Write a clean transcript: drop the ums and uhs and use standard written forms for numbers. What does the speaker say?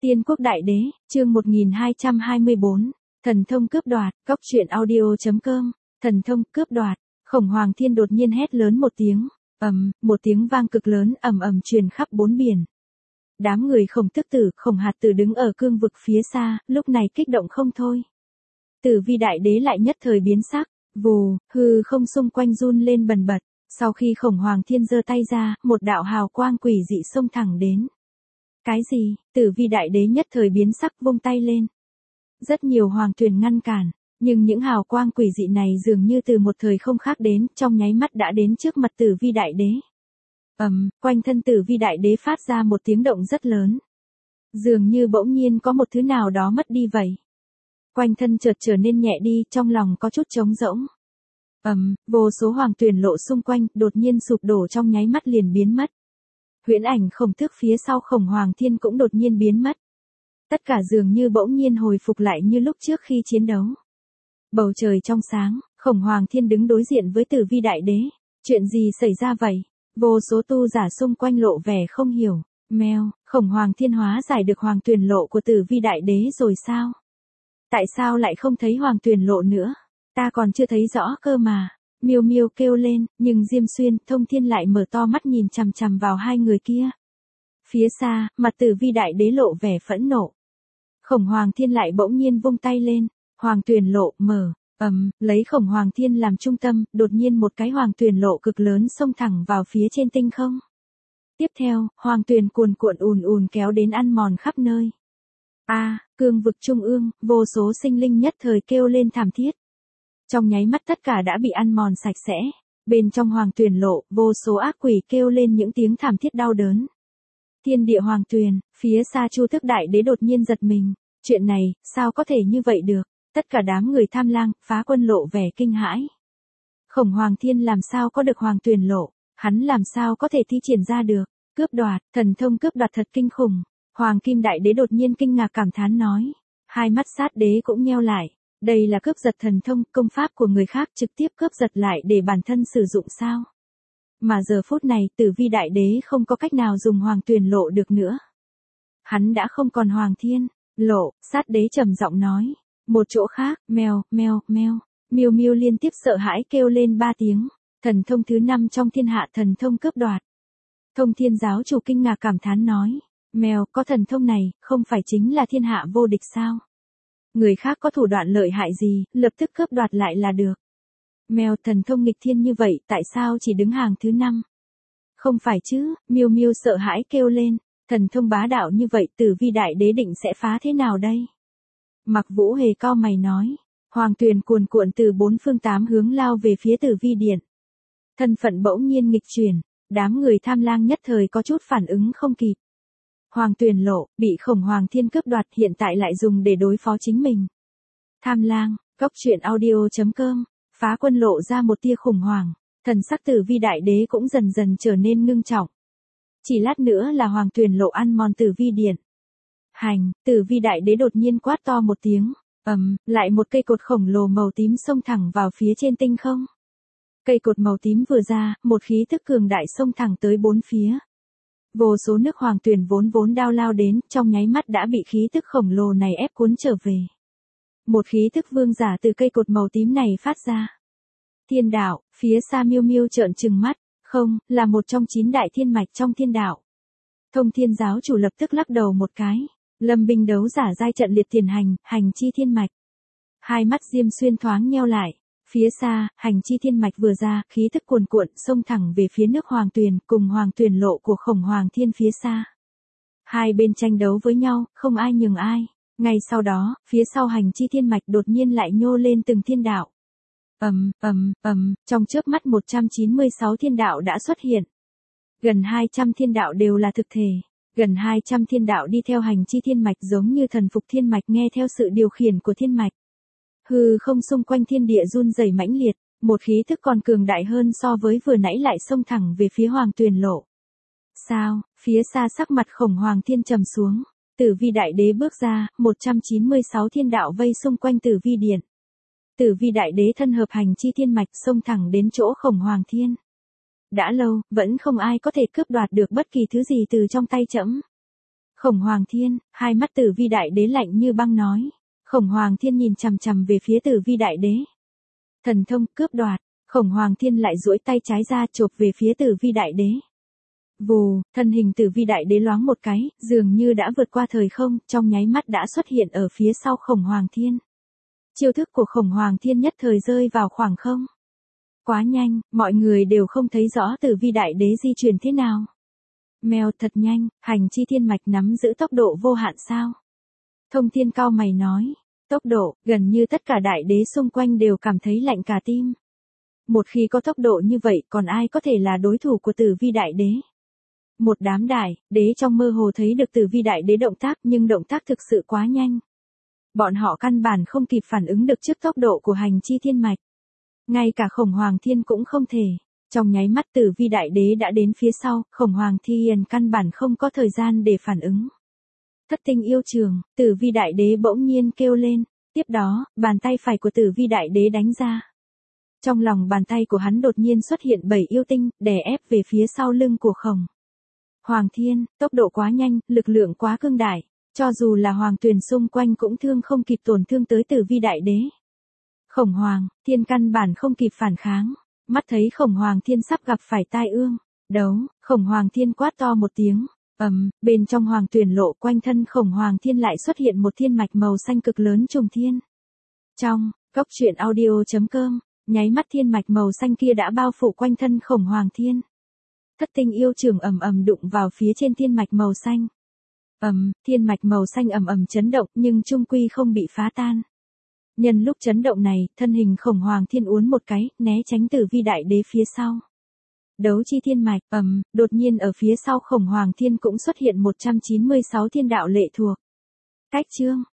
Tiên quốc đại đế, chương 1224, thần thông cướp đoạt, góc truyện audio.com, thần thông cướp đoạt, Khổng Hoàng Thiên đột nhiên hét lớn một tiếng, một tiếng vang cực lớn ầm ầm truyền khắp bốn biển. Đám người Khổng Tức Tử, Khổng Hạt Tử đứng ở cương vực phía xa, lúc này kích động không thôi. Tử Vi đại đế lại nhất thời biến sắc, vù, hư không xung quanh run lên bần bật, sau khi Khổng Hoàng Thiên giơ tay ra, một đạo hào quang quỷ dị xông thẳng đến. Cái gì? Tử Vi đại đế nhất thời biến sắc vung tay lên. Rất nhiều hoàng thuyền ngăn cản, nhưng những hào quang quỷ dị này dường như từ một thời không khác đến, trong nháy mắt đã đến trước mặt Tử Vi đại đế. Quanh thân Tử Vi đại đế phát ra một tiếng động rất lớn. Dường như bỗng nhiên có một thứ nào đó mất đi vậy. Quanh thân chợt trở nên nhẹ đi, trong lòng có chút trống rỗng. Vô số hoàng thuyền lộ xung quanh, đột nhiên sụp đổ trong nháy mắt liền biến mất. Huyễn ảnh Khổng Tước phía sau Khổng Hoàng Thiên cũng đột nhiên biến mất. Tất cả dường như bỗng nhiên hồi phục lại như lúc trước khi chiến đấu. Bầu trời trong sáng, Khổng Hoàng Thiên đứng đối diện với Tử Vi đại đế. Chuyện gì xảy ra vậy? Vô số tu giả xung quanh lộ vẻ không hiểu. Mèo, Khổng Hoàng Thiên hóa giải được hoàng tuyền lộ của Tử Vi đại đế rồi sao? Tại sao lại không thấy hoàng tuyền lộ nữa? Ta còn chưa thấy rõ cơ mà. Miêu Miêu kêu lên, nhưng Diêm Xuyên, Thông Thiên lại mở to mắt nhìn chằm chằm vào hai người kia. Phía xa, mặt Tử Vi đại đế lộ vẻ phẫn nộ. Khổng Hoàng Thiên lại bỗng nhiên vung tay lên, hoàng tuyền lộ mở, lấy Khổng Hoàng Thiên làm trung tâm, đột nhiên một cái hoàng tuyền lộ cực lớn xông thẳng vào phía trên tinh không. Tiếp theo, hoàng tuyền cuồn cuộn ùn ùn kéo đến ăn mòn khắp nơi. Cương vực trung ương, vô số sinh linh nhất thời kêu lên thảm thiết. Trong nháy mắt tất cả đã bị ăn mòn sạch sẽ. Bên trong hoàng tuyền lộ, vô số ác quỷ kêu lên những tiếng thảm thiết đau đớn. Thiên địa hoàng tuyền, phía xa Chu Tước đại đế đột nhiên giật mình. Chuyện này, sao có thể như vậy được? Tất cả đám người Tham Lang, Phá Quân lộ vẻ kinh hãi. Khổng Hoàng Thiên làm sao có được hoàng tuyền lộ? Hắn làm sao có thể thi triển ra được? Cướp đoạt, thần thông cướp đoạt thật kinh khủng. Hoàng Kim đại đế đột nhiên kinh ngạc cảm thán nói. Hai mắt sát đế cũng nheo lại. Đây là cướp giật thần thông, công pháp của người khác trực tiếp cướp giật lại để bản thân sử dụng sao? Mà giờ phút này Tử Vi đại đế không có cách nào dùng hoàng tuyền lộ được nữa. Hắn đã không còn hoàng thiên, lộ, sát đế trầm giọng nói. Một chỗ khác, mèo, mèo, mèo, Miêu Miêu liên tiếp sợ hãi kêu lên 3 tiếng. Thần thông thứ 5 trong thiên hạ thần thông cướp đoạt. Thông Thiên giáo chủ kinh ngạc cảm thán nói. Mèo, có thần thông này, không phải chính là thiên hạ vô địch sao? Người khác có thủ đoạn lợi hại gì, lập tức cướp đoạt lại là được. Mèo, thần thông nghịch thiên như vậy, tại sao chỉ đứng hàng thứ 5? Không phải chứ, Miêu Miêu sợ hãi kêu lên, thần thông bá đạo như vậy Tử Vi đại đế định sẽ phá thế nào đây? Mặc Vũ Hề cau mày nói, hoàng tuyền cuồn cuộn từ 4 phương 8 hướng lao về phía Tử Vi điện. Thân phận bỗng nhiên nghịch chuyển, đám người Tham Lang nhất thời có chút phản ứng không kịp. Hoàng tuyền lộ, bị Khổng Hoàng Thiên cướp đoạt hiện tại lại dùng để đối phó chính mình. Tham Lang, góc truyện audio.com, Phá Quân lộ ra một tia khủng hoảng, thần sắc Tử Vi đại đế cũng dần dần trở nên ngưng trọng. Chỉ lát nữa là hoàng tuyền lộ ăn mòn Tử Vi điện. Hành, Tử Vi đại đế đột nhiên quát to một tiếng, lại một cây cột khổng lồ màu tím xông thẳng vào phía trên tinh không. Cây cột màu tím vừa ra, một khí thức cường đại xông thẳng tới bốn phía. Vô số nước hoàng tuyền vốn đao lao đến, trong nháy mắt đã bị khí tức khổng lồ này ép cuốn trở về. Một khí tức vương giả từ cây cột màu tím này phát ra. Thiên đạo, phía xa Miêu Miêu trợn trừng mắt, không, là một trong 9 đại thiên mạch trong thiên đạo. Thông Thiên giáo chủ lập tức lắc đầu một cái, lâm binh đấu giả giai trận liệt tiền hành chi thiên mạch. Hai mắt Diêm Xuyên thoáng nheo lại. Phía xa, hành chi thiên mạch vừa ra, khí tức cuồn cuộn xông thẳng về phía nước hoàng tuyền, cùng hoàng tuyền lộ của Khổng Hoàng Thiên phía xa. Hai bên tranh đấu với nhau, không ai nhường ai. Ngay sau đó, phía sau hành chi thiên mạch đột nhiên lại nhô lên từng thiên đạo. Trong chớp mắt 196 thiên đạo đã xuất hiện. Gần 200 thiên đạo đều là thực thể. Gần 200 thiên đạo đi theo hành chi thiên mạch giống như thần phục thiên mạch nghe theo sự điều khiển của thiên mạch. Hư không xung quanh thiên địa run rẩy mãnh liệt, một khí thức còn cường đại hơn so với vừa nãy lại xông thẳng về phía hoàng tuyền lộ. Sao? Phía xa sắc mặt Khổng Hoàng Thiên trầm xuống. Tử Vi đại đế bước ra, 196 thiên đạo vây xung quanh Tử Vi điện. Tử Vi đại đế thân hợp hành chi thiên mạch xông thẳng đến chỗ Khổng Hoàng Thiên. Đã lâu, vẫn không ai có thể cướp đoạt được bất kỳ thứ gì từ trong tay trẫm. Khổng Hoàng Thiên, hai mắt Tử Vi Đại Đế lạnh như băng nói. Khổng Hoàng Thiên nhìn chằm chằm về phía Tử Vi Đại Đế. Thần thông cướp đoạt, Khổng Hoàng Thiên lại duỗi tay trái ra chộp về phía Tử Vi Đại Đế. Vù, thân hình Tử Vi Đại Đế loáng một cái, dường như đã vượt qua thời không, trong nháy mắt đã xuất hiện ở phía sau Khổng Hoàng Thiên. Chiêu thức của Khổng Hoàng Thiên nhất thời rơi vào khoảng không. Quá nhanh, mọi người đều không thấy rõ Tử Vi Đại Đế di chuyển thế nào. Mèo thật nhanh, hành chi thiên mạch nắm giữ tốc độ vô hạn sao? Thông Thiên cao mày nói, tốc độ, gần như tất cả đại đế xung quanh đều cảm thấy lạnh cả tim. Một khi có tốc độ như vậy còn ai có thể là đối thủ của Tử Vi Đại Đế? Một đám đại đế trong mơ hồ thấy được Tử Vi Đại Đế động tác nhưng động tác thực sự quá nhanh. Bọn họ căn bản không kịp phản ứng được trước tốc độ của hành chi thiên mạch. Ngay cả Khổng Hoàng Thiên cũng không thể. Trong nháy mắt Tử Vi Đại Đế đã đến phía sau, Khổng Hoàng Thiên căn bản không có thời gian để phản ứng. Thất tinh yêu trường, Tử Vi Đại Đế bỗng nhiên kêu lên, tiếp đó, bàn tay phải của Tử Vi Đại Đế đánh ra. Trong lòng bàn tay của hắn đột nhiên xuất hiện 7 yêu tinh, đè ép về phía sau lưng của Khổng Hoàng Thiên, tốc độ quá nhanh, lực lượng quá cương đại, cho dù là hoàng tuyền xung quanh cũng thương không kịp tổn thương tới Tử Vi Đại Đế. Khổng Hoàng Thiên căn bản không kịp phản kháng, mắt thấy Khổng Hoàng Thiên sắp gặp phải tai ương, đấu, Khổng Hoàng Thiên quát to một tiếng, bên trong hoàng tuyển lộ quanh thân Khổng Hoàng Thiên lại xuất hiện một thiên mạch màu xanh cực lớn trùng thiên. Trong, Cốc Truyện Audio.com, nháy mắt thiên mạch màu xanh kia đã bao phủ quanh thân Khổng Hoàng Thiên. Thất tinh yêu trường ầm ầm đụng vào phía trên thiên mạch màu xanh. Thiên mạch màu xanh ầm ầm chấn động nhưng chung quy không bị phá tan. Nhân lúc chấn động này, thân hình Khổng Hoàng Thiên uốn một cái, né tránh Tử Vi Đại Đế phía sau. Đấu chi thiên mạch, đột nhiên ở phía sau Khổng Hoàng Thiên cũng xuất hiện 196 thiên đạo lệ thuộc. Cách chương